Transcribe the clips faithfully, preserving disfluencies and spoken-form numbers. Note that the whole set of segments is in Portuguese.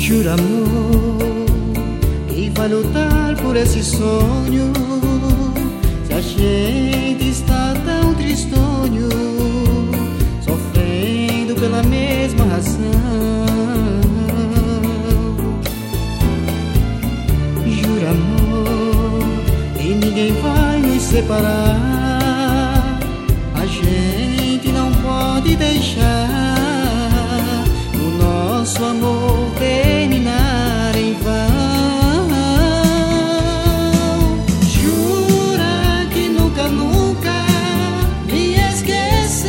Jura, amor, quem vai lutar por esse sonho? Se a gente está tão tristonho, sofrendo pela mesma razão. Jura, amor, que ninguém vai nos separar. A gente não pode deixar o nosso amor terminar em vão. Jura que nunca, nunca me esqueceu.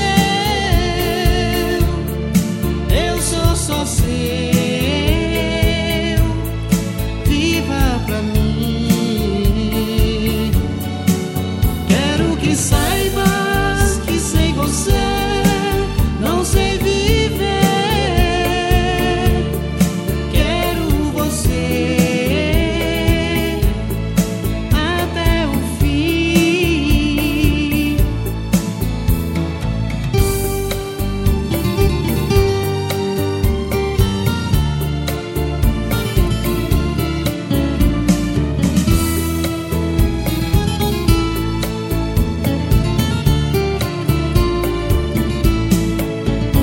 Eu sou só seu. Viva pra mim. Quero que saibas que sem você não sei viver. Quero você até o fim.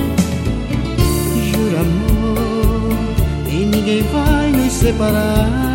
Jura, amor, que ninguém vai nos separar.